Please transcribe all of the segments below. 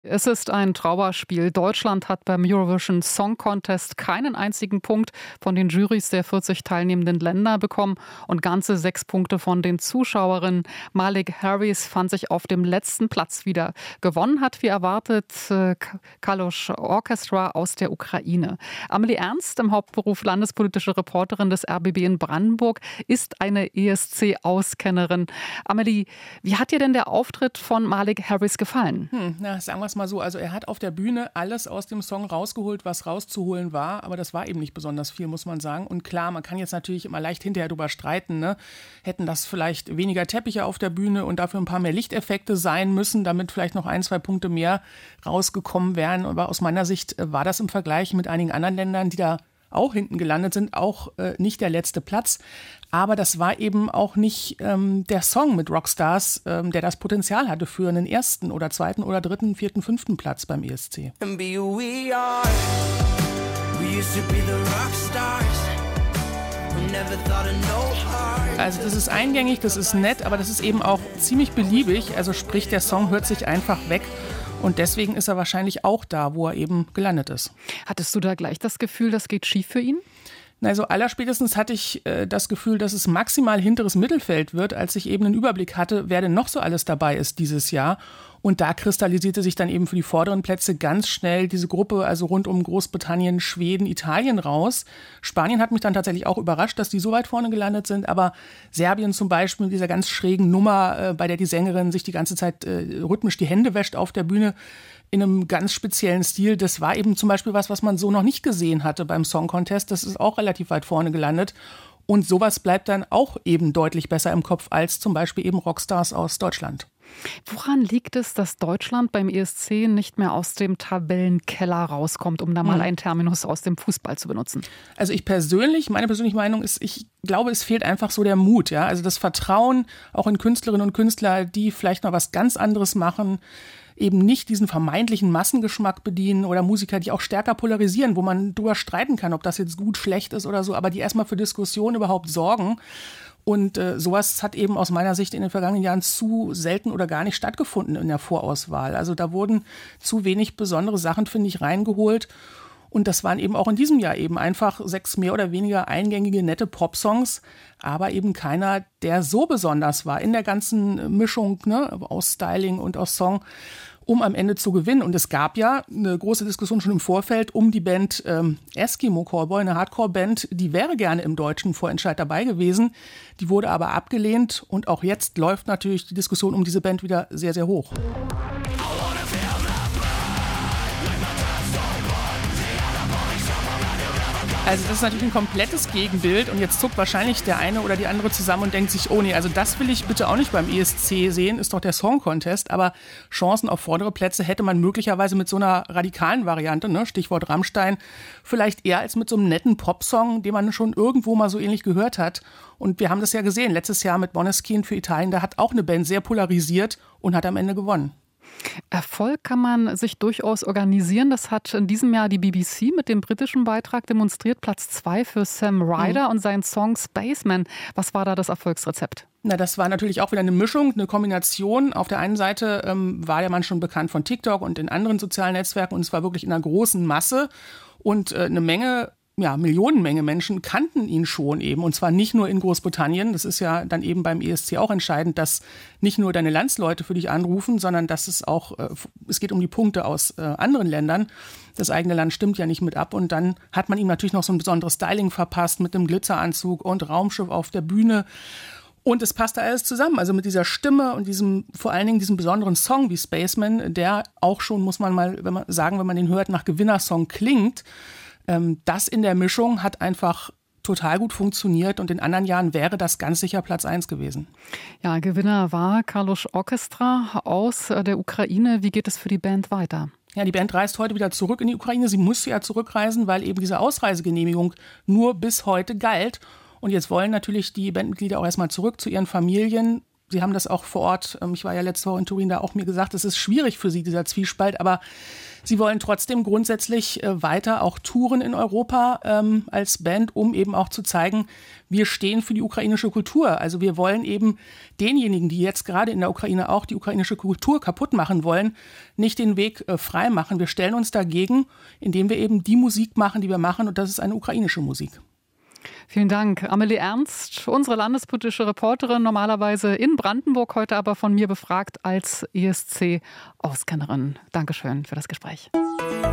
Es ist ein Trauerspiel. Deutschland hat beim Eurovision Song Contest keinen einzigen Punkt von den Jurys der 40 teilnehmenden Länder bekommen und ganze 6 Punkte von den Zuschauerinnen. Malik Harris fand sich auf dem letzten Platz wieder. Gewonnen hat, wie erwartet, Kalush Orchestra aus der Ukraine. Amelie Ernst, im Hauptberuf landespolitische Reporterin des RBB in Brandenburg, ist eine ESC-Auskennerin. Amelie, wie hat dir denn der Auftritt von Malik Harris gefallen? Sagen wir es mal so, also er hat auf der Bühne alles aus dem Song rausgeholt, was rauszuholen war, aber das war eben nicht besonders viel, muss man sagen. Und klar, man kann jetzt natürlich immer leicht hinterher drüber streiten, ne? Hätten das vielleicht weniger Teppiche auf der Bühne und dafür ein paar mehr Lichteffekte sein müssen, damit vielleicht noch 1, 2 Punkte mehr rausgekommen wären. Aber aus meiner Sicht war das im Vergleich mit einigen anderen Ländern, die da auch hinten gelandet sind, auch nicht der letzte Platz. Aber das war eben auch nicht der Song mit Rockstars, der das Potenzial hatte für einen 1. oder 2. oder 3., 4., 5. Platz beim ESC. Also das ist eingängig, das ist nett, aber das ist eben auch ziemlich beliebig. Also sprich, der Song hört sich einfach weg. Und deswegen ist er wahrscheinlich auch da, wo er eben gelandet ist. Hattest du da gleich das Gefühl, das geht schief für ihn? Also allerspätestens hatte ich das Gefühl, dass es maximal hinteres Mittelfeld wird, als ich eben einen Überblick hatte, wer denn noch so alles dabei ist dieses Jahr. Und da kristallisierte sich dann eben für die vorderen Plätze ganz schnell diese Gruppe, also rund um Großbritannien, Schweden, Italien raus. Spanien hat mich dann tatsächlich auch überrascht, dass die so weit vorne gelandet sind. Aber Serbien zum Beispiel mit dieser ganz schrägen Nummer, bei der die Sängerin sich die ganze Zeit rhythmisch die Hände wäscht auf der Bühne, in einem ganz speziellen Stil. Das war eben zum Beispiel was man so noch nicht gesehen hatte beim Song Contest. Das ist auch relativ weit vorne gelandet. Und sowas bleibt dann auch eben deutlich besser im Kopf als zum Beispiel eben Rockstars aus Deutschland. Woran liegt es, dass Deutschland beim ESC nicht mehr aus dem Tabellenkeller rauskommt, um da mal einen Terminus aus dem Fußball zu benutzen? Also meine persönliche Meinung ist, ich glaube, es fehlt einfach so der Mut, ja, also das Vertrauen auch in Künstlerinnen und Künstler, die vielleicht mal was ganz anderes machen, eben nicht diesen vermeintlichen Massengeschmack bedienen oder Musiker, die auch stärker polarisieren, wo man drüber streiten kann, ob das jetzt gut, schlecht ist oder so, aber die erstmal für Diskussionen überhaupt sorgen. Und sowas hat eben aus meiner Sicht in den vergangenen Jahren zu selten oder gar nicht stattgefunden in der Vorauswahl. Also da wurden zu wenig besondere Sachen, finde ich, reingeholt. Und das waren eben auch in diesem Jahr eben einfach 6 mehr oder weniger eingängige, nette Popsongs, aber eben keiner, der so besonders war in der ganzen Mischung, ne, aus Styling und aus Song, um am Ende zu gewinnen. Und es gab ja eine große Diskussion schon im Vorfeld um die Band Eskimo Callboy, eine Hardcore-Band, die wäre gerne im deutschen Vorentscheid dabei gewesen. Die wurde aber abgelehnt und auch jetzt läuft natürlich die Diskussion um diese Band wieder sehr, sehr hoch. Also das ist natürlich ein komplettes Gegenbild und jetzt zuckt wahrscheinlich der eine oder die andere zusammen und denkt sich, oh nee, also das will ich bitte auch nicht beim ESC sehen, ist doch der Song Contest, aber Chancen auf vordere Plätze hätte man möglicherweise mit so einer radikalen Variante, ne, Stichwort Rammstein, vielleicht eher als mit so einem netten Popsong, den man schon irgendwo mal so ähnlich gehört hat. Und wir haben das ja gesehen, letztes Jahr mit Måneskin für Italien, da hat auch eine Band sehr polarisiert und hat am Ende gewonnen. Erfolg kann man sich durchaus organisieren. Das hat in diesem Jahr die BBC mit dem britischen Beitrag demonstriert. Platz 2 für Sam Ryder und seinen Song Spaceman. Was war da das Erfolgsrezept? Na, das war natürlich auch wieder eine Mischung, eine Kombination. Auf der einen Seite war der Mann schon bekannt von TikTok und in anderen sozialen Netzwerken und es war wirklich in einer großen Masse und eine Menge, ja, Millionenmenge Menschen kannten ihn schon eben und zwar nicht nur in Großbritannien. Das ist ja dann eben beim ESC auch entscheidend, dass nicht nur deine Landsleute für dich anrufen, sondern dass es auch, es geht um die Punkte aus anderen Ländern. Das eigene Land stimmt ja nicht mit ab und dann hat man ihm natürlich noch so ein besonderes Styling verpasst mit einem Glitzeranzug und Raumschiff auf der Bühne. Und es passte alles zusammen, also mit dieser Stimme und vor allen Dingen diesem besonderen Song wie Spaceman, der auch schon, muss man mal sagen, wenn man den hört, nach Gewinnersong klingt. Das in der Mischung hat einfach total gut funktioniert und in anderen Jahren wäre das ganz sicher Platz 1 gewesen. Ja, Gewinner war Kalush Orchestra aus der Ukraine. Wie geht es für die Band weiter? Ja, die Band reist heute wieder zurück in die Ukraine. Sie musste ja zurückreisen, weil eben diese Ausreisegenehmigung nur bis heute galt. Und jetzt wollen natürlich die Bandmitglieder auch erstmal zurück zu ihren Familien. Sie haben das auch vor Ort, ich war ja letzte Woche in Turin, da auch mir gesagt, es ist schwierig für Sie, dieser Zwiespalt, aber Sie wollen trotzdem grundsätzlich weiter auch touren in Europa als Band, um eben auch zu zeigen, wir stehen für die ukrainische Kultur. Also wir wollen eben denjenigen, die jetzt gerade in der Ukraine auch die ukrainische Kultur kaputt machen wollen, nicht den Weg frei machen. Wir stellen uns dagegen, indem wir eben die Musik machen, die wir machen, und das ist eine ukrainische Musik. Vielen Dank. Amelie Ernst, unsere landespolitische Reporterin, normalerweise in Brandenburg, heute aber von mir befragt als ESC-Auskennerin. Dankeschön für das Gespräch.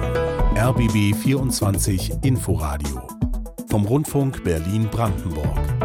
RBB 24 Inforadio vom Rundfunk Berlin-Brandenburg.